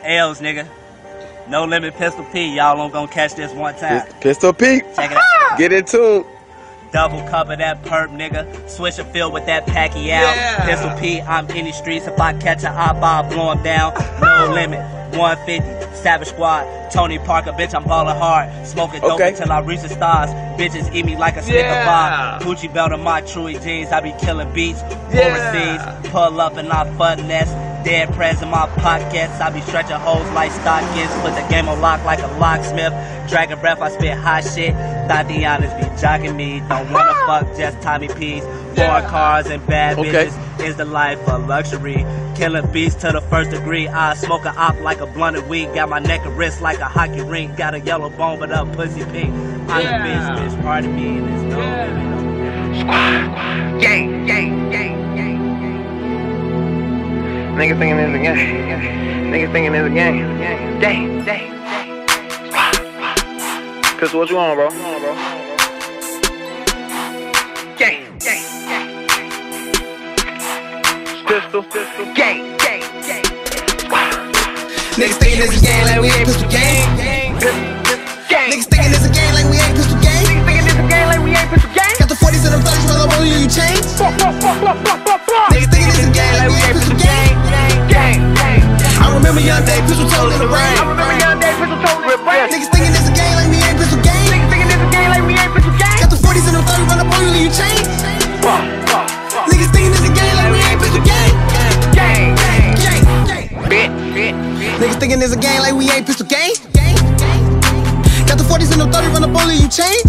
L's, nigga. No Limit Pistol P. Y'all don't gonna catch this one time. Pistol P. Check it out. Get into it. Double cover that perp, nigga. Switch a field with that packy out. Yeah. Pistol P, I'm in these streets. If I catch a op, I'll blow him down. No limit. 150, Savage Squad, Tony Parker, bitch, I'm ballin' hard. Smoking dope until I reach the stars. Bitches eat me like a Snicker bar. Gucci belt on my Chewy jeans, I be killing beats overseas. Pull up and I finesse. Dead prez in my pockets, I be stretching hoes like stockings. Put the game on lock like a locksmith. Dragon breath, I spit hot shit. Tatiana's be jocking me. Don't wanna fuck, just Tommy P's. Foreign cars and bad bitches is the life of luxury. Killing beats to the first degree. I smoke a op like a blunted weed. Got my neck and wrist like a hockey rink. Got a yellow bone but a pussy pink. I'm a bitch, pardon me, and it's no limit. Squad, gang, gang, gang, gang. Niggas thinking this a game. Niggas thinking this a game. Gang, gang. Pistol, what you on, bro? Gang, gang, gang. Pistol, gang, gang, gang. Niggas thinking this a game like we ain't Pistol Gang. Niggas thinking this a game like we ain't Pistol Gang. Niggas thinking this a game like we ain't Pistol Gang. Got the 40s and them 30s, roll up on you, you change. Niggas thinking this a game like we ain't Pistol Gang. I remember young day, pistol told in the rain. Niggas thinking this a game like we ain't Pistol Gang. Got the 40s and them 30s, run up on you, you change. Niggas thinking this a game like we ain't Pistol Gang. Niggas thinking this a game like we ain't Pistol Gang. Got the 40s and them 30s, run up on you, you change.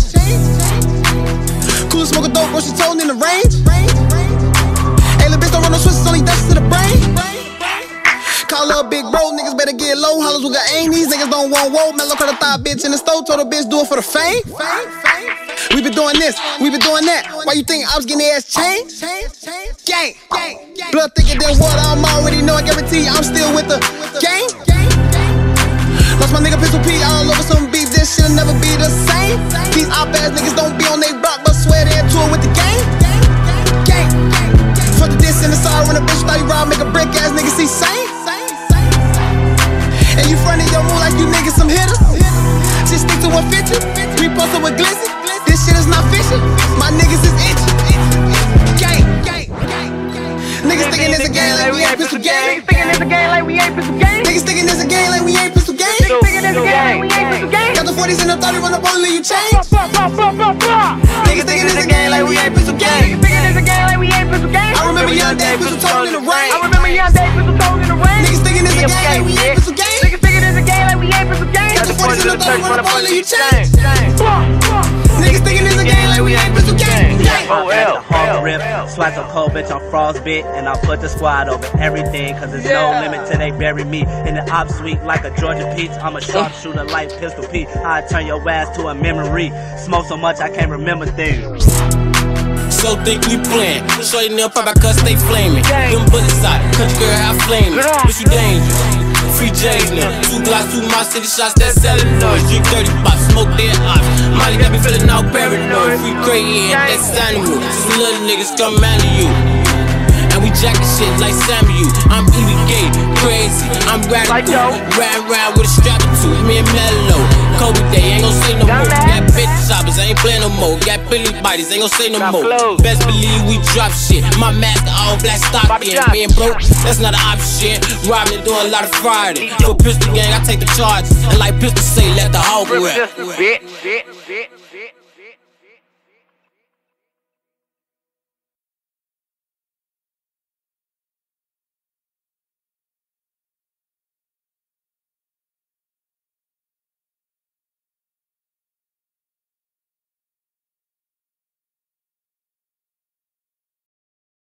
Cool smoke a dope, bro, she told in the range. Hey, little bitch, don't run no switches, only dust to the brain. Call up big bro, niggas better get low. Hollers with got aim, these niggas don't want woe. Mellow cut a thigh bitch in the stove, told a bitch do it for the fame. We been doing this, we been doing that. Why you think I was getting their ass changed? Gang, blood thicker than water, I'm already know. I guarantee I'm still with the gang. Lost my nigga Pistol P all over some beef, this shit'll never be the same. These op-ass niggas don't be on they block, but swear they into it with the gang. Fuck the diss in the side, when a bitch thought you rob, make a brick ass nigga see same. And you frontin' your move like you niggas some hitters. Just stick to 150, we posted with glizzy. This shit is not fishy, my niggas is itchy. Gang. Niggas thinking this a game like we ain't Pistol Gang. Niggas thinking this a game like we ain't Pistol Gang. Niggas thinking this a game like we ain't Pistol Gang. Niggas thinking this a game like we ain't Pistol Gang. Got the 40s and the 30s, run up on you, you change. Niggas thinking this a game like we ain't Pistol Gang. Niggas thinking this a game like we ain't Pistol Gang. I remember young day, pistol told in the rain. Niggas thinking this a game like we ain't Pistol Gang. Niggas thinking this a game like we ain't Pistol Gang. Got the 40s and the 30s, run up on you, you change. Niggas thinking this a game like we ain't Pistol Gang. Swipe a cold bitch on frostbit, and I put the squad over everything, cause there's no limit till they bury me in the op suite like a Georgia Peach. I'm a sharpshooter like Pistol P. I turn your ass to a memory. Smoke so much I can't remember things. So think we playin', shorty nail pop out cause they flamin'. Them bullets out, country girl how flamin'. Bitch you dangerous, free J's now. 2 blocks, 2 my city shots that sellin' noise. Drink 30 pops, smoke their ops. Molly got me feelin' all paranoid. Free crazy and that's animal. Some little niggas come out of you. And we jackin' shit like Samuel. I'm even gay, crazy, I'm radical. Ride around with a strap or two, me and Mellow. Kobe Day, ain't gon' say no more. Got bitch shoppers, I ain't playin' no more. Got Billy bodies, ain't gon' say no more. Best believe we drop shit. My master all black stock in. Being broke, that's not an option. Robbing, doing a lot of Friday. For Pistol Gang, I take the charge. And like Pistol say, let the hog rip.